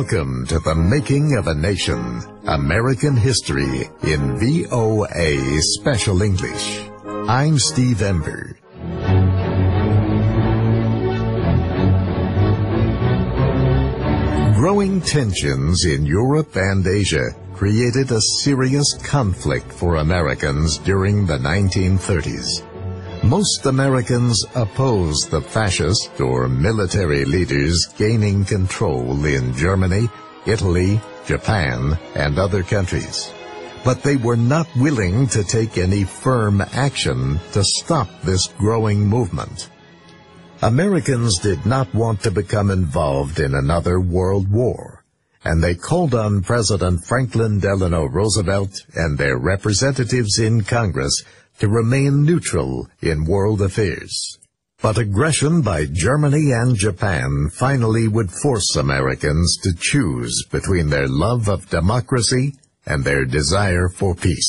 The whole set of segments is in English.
Welcome to the Making of a Nation, American History in VOA Special English. I'm Steve Ember. Growing tensions in Europe and Asia created a serious conflict for Americans during the 1930s. Most Americans opposed the fascist or military leaders gaining control in Germany, Italy, Japan, and other countries. But they were not willing to take any firm action to stop this growing movement. Americans did not want to become involved in another world war, and they called on President Franklin Delano Roosevelt and their representatives in Congress to remain neutral in world affairs. But aggression by Germany and Japan finally would force Americans to choose between their love of democracy and their desire for peace.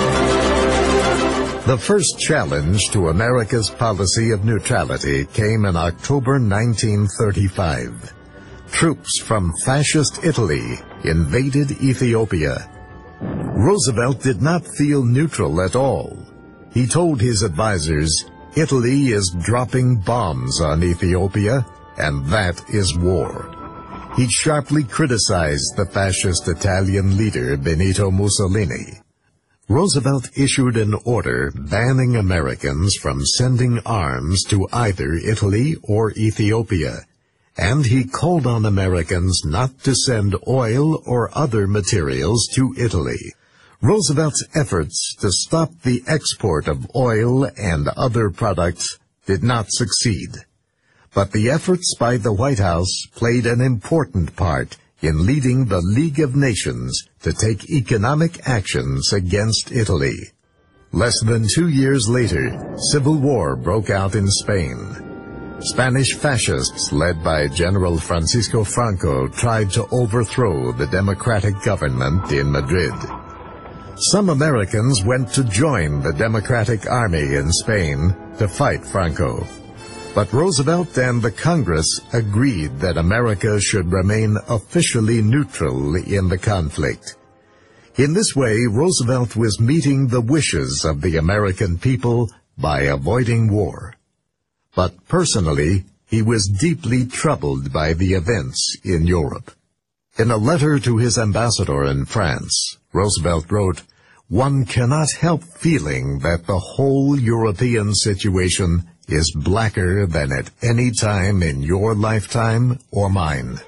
The first challenge to America's policy of neutrality came in October 1935. Troops from fascist Italy invaded Ethiopia. Roosevelt did not feel neutral at all. He told his advisers, "Italy is dropping bombs on Ethiopia, and that is war." He sharply criticized the fascist Italian leader Benito Mussolini. Roosevelt issued an order banning Americans from sending arms to either Italy or Ethiopia, and he called on Americans not to send oil or other materials to Italy. Roosevelt's efforts to stop the export of oil and other products did not succeed. But the efforts by the White House played an important part in leading the League of Nations to take economic actions against Italy. Less than 2 years later, civil war broke out in Spain. Spanish fascists led by General Francisco Franco tried to overthrow the democratic government in Madrid. Some Americans went to join the Democratic Army in Spain to fight Franco. But Roosevelt and the Congress agreed that America should remain officially neutral in the conflict. In this way, Roosevelt was meeting the wishes of the American people by avoiding war. But personally, he was deeply troubled by the events in Europe. In a letter to his ambassador in France, Roosevelt wrote, "One cannot help feeling that the whole European situation is blacker than at any time in your lifetime or mine."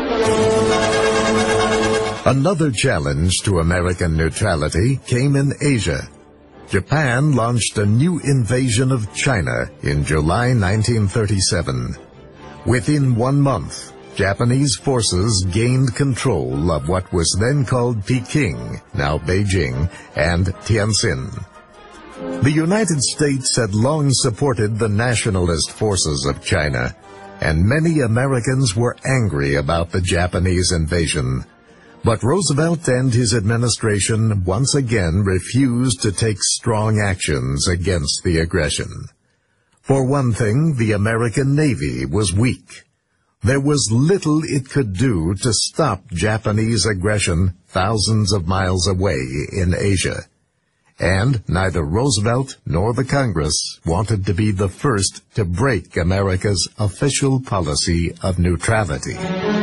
Another challenge to American neutrality came in Asia. Japan launched a new invasion of China in July 1937. Within 1 month, Japanese forces gained control of what was then called Peking, now Beijing, and Tianjin. The United States had long supported the nationalist forces of China, and many Americans were angry about the Japanese invasion. But Roosevelt and his administration once again refused to take strong actions against the aggression. For one thing, the American Navy was weak. There was little it could do to stop Japanese aggression thousands of miles away in Asia. And neither Roosevelt nor the Congress wanted to be the first to break America's official policy of neutrality.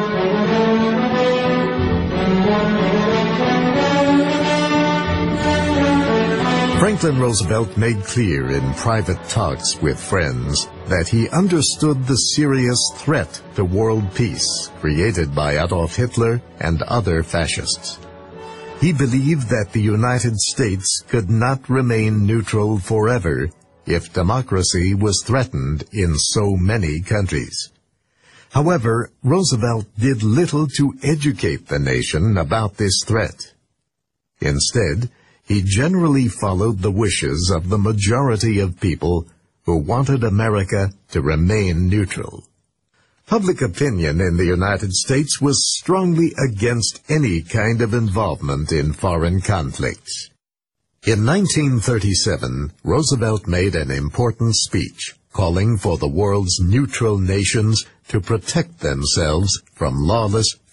Franklin Roosevelt made clear in private talks with friends that he understood the serious threat to world peace created by Adolf Hitler and other fascists. He believed that the United States could not remain neutral forever if democracy was threatened in so many countries. However, Roosevelt did little to educate the nation about this threat. Instead, he generally followed the wishes of the majority of people who wanted America to remain neutral. Public opinion in the United States was strongly against any kind of involvement in foreign conflicts. In 1937, Roosevelt made an important speech calling for the world's neutral nations to protect themselves from lawless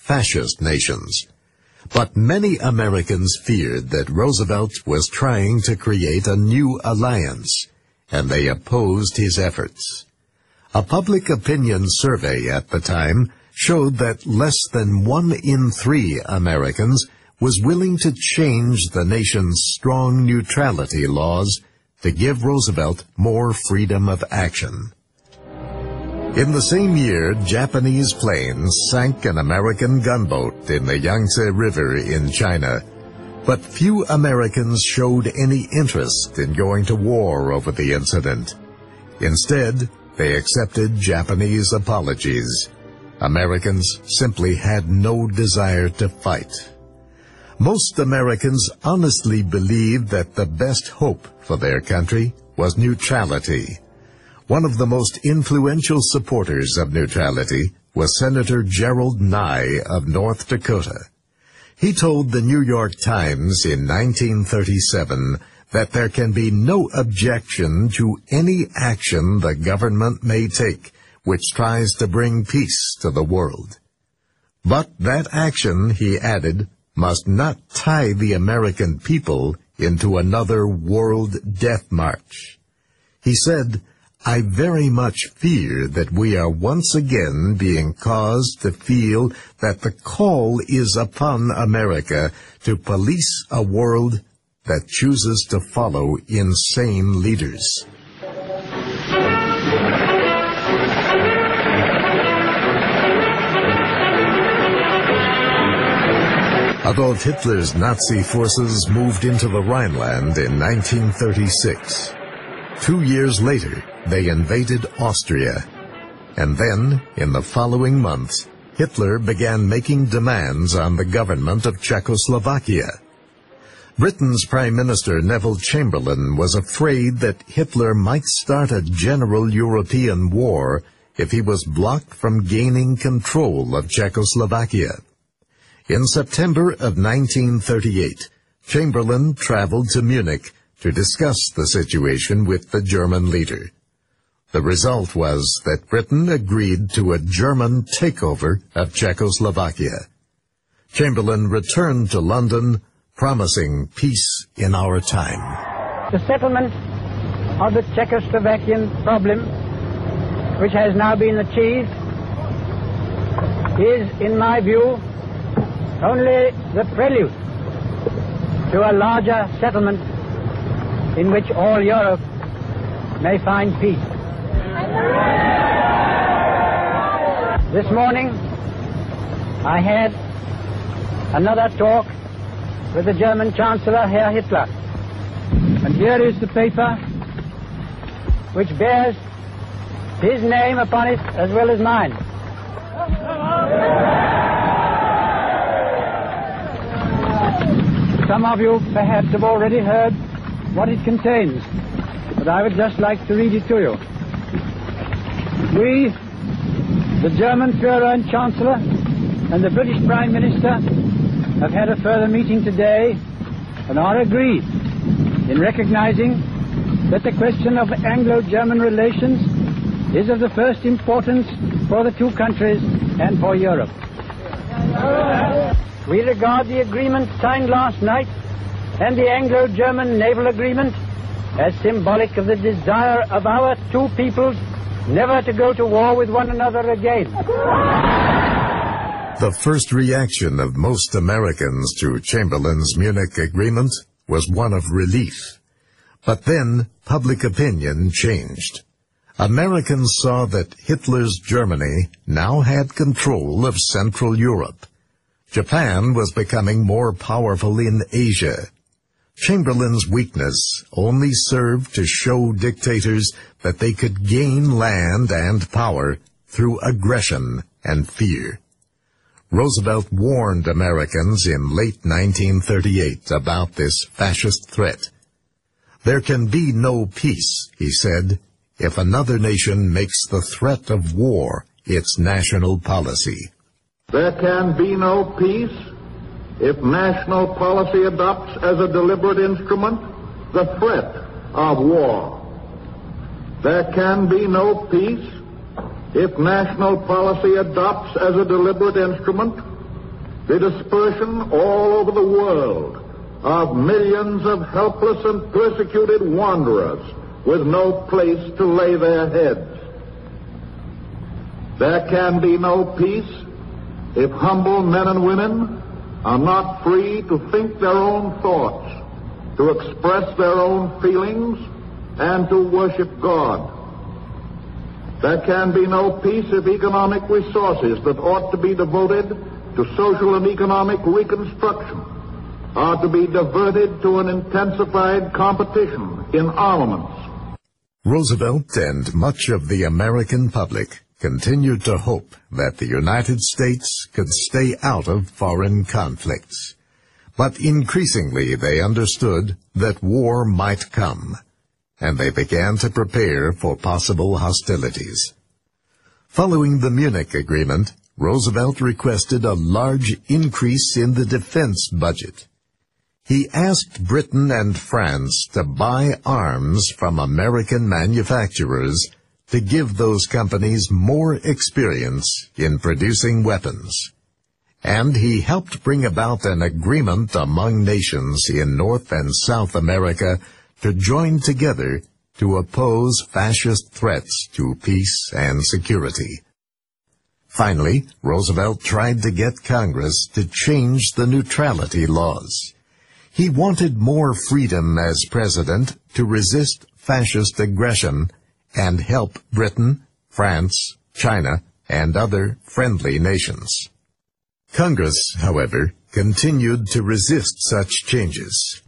fascist nations. But many Americans feared that Roosevelt was trying to create a new alliance, and they opposed his efforts. A public opinion survey at the time showed that less than 1 in 3 Americans was willing to change the nation's strong neutrality laws to give Roosevelt more freedom of action. In the same year, Japanese planes sank an American gunboat in the Yangtze River in China, but few Americans showed any interest in going to war over the incident. Instead, they accepted Japanese apologies. Americans simply had no desire to fight. Most Americans honestly believed that the best hope for their country was neutrality. One of the most influential supporters of neutrality was Senator Gerald Nye of North Dakota. He told the New York Times in 1937 that there can be no objection to any action the government may take which tries to bring peace to the world. But that action, he added, must not tie the American people into another world death march. He said, "I very much fear that we are once again being caused to feel that the call is upon America to police a world that chooses to follow insane leaders." Adolf Hitler's Nazi forces moved into the Rhineland in 1936. 2 years later, they invaded Austria. And then, in the following months, Hitler began making demands on the government of Czechoslovakia. Britain's Prime Minister Neville Chamberlain was afraid that Hitler might start a general European war if he was blocked from gaining control of Czechoslovakia. In September of 1938, Chamberlain traveled to Munich to discuss the situation with the German leader. The result was that Britain agreed to a German takeover of Czechoslovakia. Chamberlain returned to London, promising peace in our time. The settlement of the Czechoslovakian problem, which has now been achieved, is, in my view, only the prelude to a larger settlement in which all Europe may find peace. This morning, I had another talk with the German Chancellor, Herr Hitler. And here is the paper which bears his name upon it as well as mine. Some of you perhaps have already heard what it contains, but I would just like to read it to you. We, the German Führer and Chancellor, and the British Prime Minister have had a further meeting today and are agreed in recognizing that the question of Anglo-German relations is of the first importance for the two countries and for Europe. We regard the agreement signed last night and the Anglo-German naval agreement as symbolic of the desire of our two peoples never to go to war with one another again. The first reaction of most Americans to Chamberlain's Munich agreement was one of relief. But then public opinion changed. Americans saw that Hitler's Germany now had control of Central Europe. Japan was becoming more powerful in Asia. Chamberlain's weakness only served to show dictators that they could gain land and power through aggression and fear. Roosevelt warned Americans in late 1938 about this fascist threat. There can be no peace, he said, if another nation makes the threat of war its national policy. There can be no peace if national policy adopts as a deliberate instrument the threat of war. There can be no peace if national policy adopts as a deliberate instrument the dispersion all over the world of millions of helpless and persecuted wanderers with no place to lay their heads. There can be no peace if humble men and women are not free to think their own thoughts, to express their own feelings, and to worship God. There can be no peace if economic resources that ought to be devoted to social and economic reconstruction are to be diverted to an intensified competition in armaments. Roosevelt and much of the American public continued to hope that the United States could stay out of foreign conflicts. But increasingly they understood that war might come, and they began to prepare for possible hostilities. Following the Munich Agreement, Roosevelt requested a large increase in the defense budget. He asked Britain and France to buy arms from American manufacturers to give those companies more experience in producing weapons. And he helped bring about an agreement among nations in North and South America to join together to oppose fascist threats to peace and security. Finally, Roosevelt tried to get Congress to change the neutrality laws. He wanted more freedom as president to resist fascist aggression and help Britain, France, China, and other friendly nations. Congress, however, continued to resist such changes.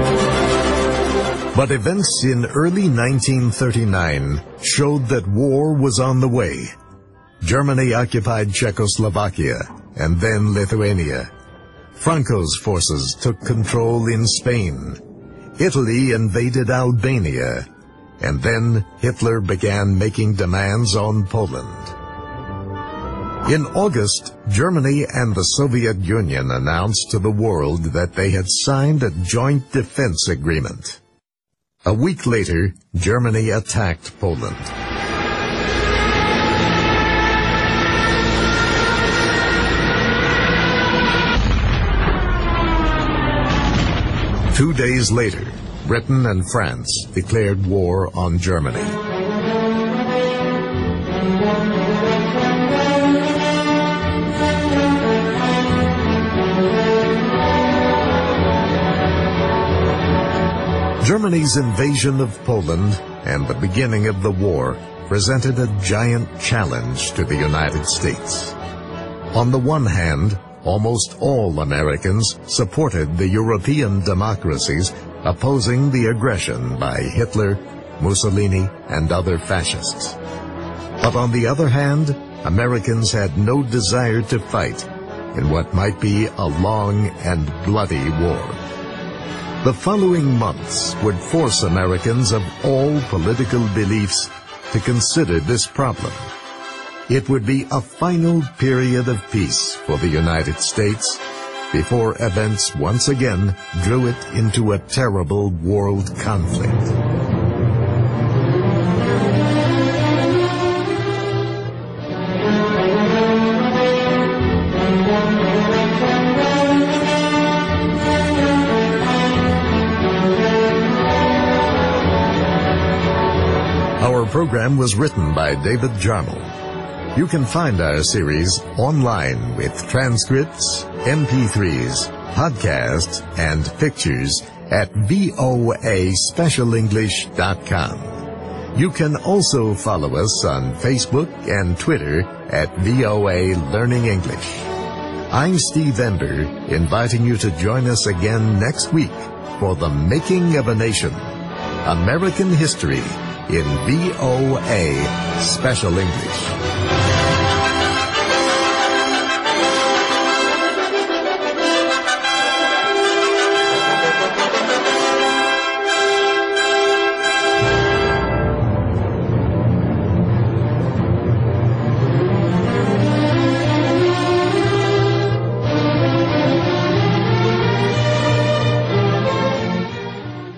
But events in early 1939 showed that war was on the way. Germany occupied Czechoslovakia and then Lithuania. Franco's forces took control in Spain. Italy invaded Albania. And then Hitler began making demands on Poland. In August, Germany and the Soviet Union announced to the world that they had signed a joint defense agreement. A week later, Germany attacked Poland. Two days later, Britain and France declared war on Germany. Germany's invasion of Poland and the beginning of the war presented a giant challenge to the United States. On the one hand, almost all Americans supported the European democracies opposing the aggression by Hitler, Mussolini, and other fascists. But on the other hand, Americans had no desire to fight in what might be a long and bloody war. The following months would force Americans of all political beliefs to consider this problem. It would be a final period of peace for the United States before events once again drew it into a terrible world conflict. Our program was written by David Jarmel. You can find our series online with transcripts, MP3s, podcasts, and pictures at voaspecialenglish.com. You can also follow us on Facebook and Twitter at VOA Learning English. I'm Steve Ember, inviting you to join us again next week for The Making of a Nation, American History in VOA Special English.